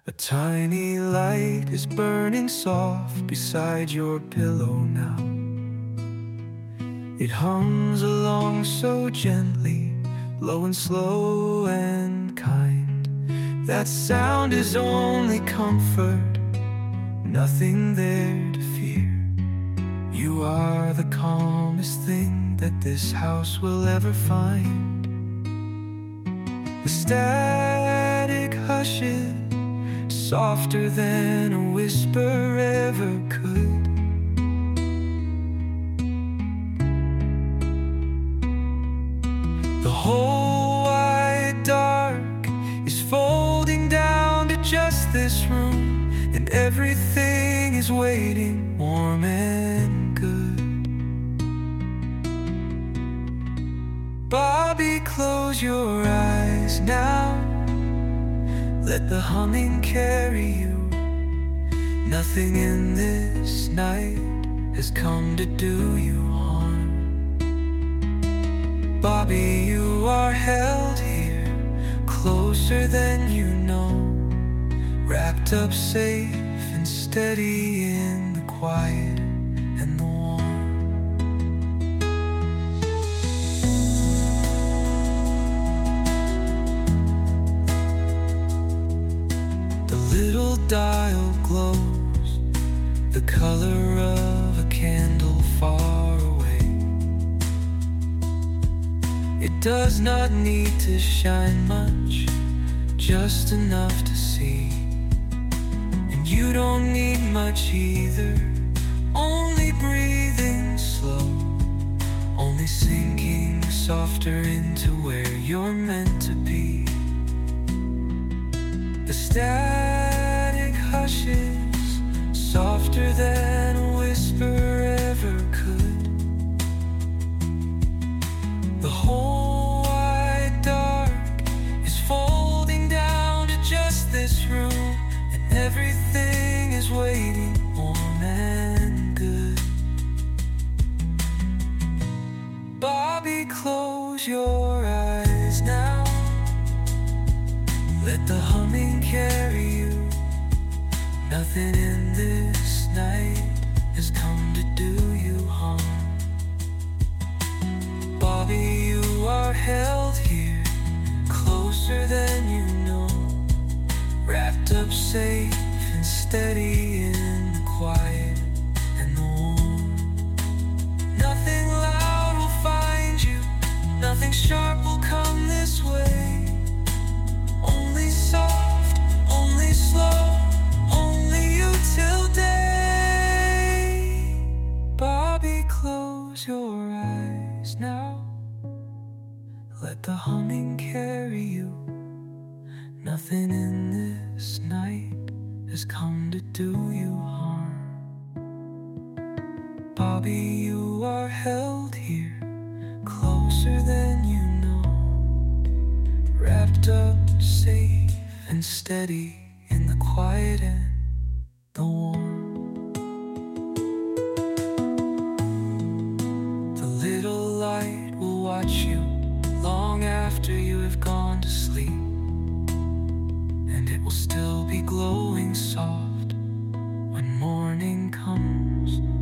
A tiny light is burning soft beside your pillow now. It hums along so gently, low and slow and kind. That sound is only comfort, nothing there to fear. You are the calmest thing that this house will ever find. The static hushes softer than a whisper ever could. The whole wide dark is folding down to just this room, and everything is waiting, warm and good. Bobby, close your eyes now. Let the humming carry you. Nothing in this night has come to do you harm. Bobby, you are held here, closer than you know, wrapped up safe and steady in the quiet and the warm. The little dial glows, the color of a candle far away. It does not need to shine much, just enough to see. And you don't need much either, only breathing slow, only sinking softer into where you're meant to be. The static hushes, softer than a whisper ever could. The whole wide dark is folding down to just this room, and everything is waiting, warm and good. Bobby, close your eyes now. Let the humming carry you. Nothing in this night has come to do you harm. Bobby, you are held here, closer than you know, wrapped up safe and steady in the quiet and the warm. Nothing loud will find you, nothing sharp will come this way. Only soft, only slow, only you till day. Bobby, close your eyes now. Let the humming carry you. Nothing in this night has come to do you harm. Bobby, you are held here, closer than you know, wrapped up safe and steady in the quiet and the warm. The little light will watch you long after you have gone to sleep, and it will still be glowing soft when morning comes.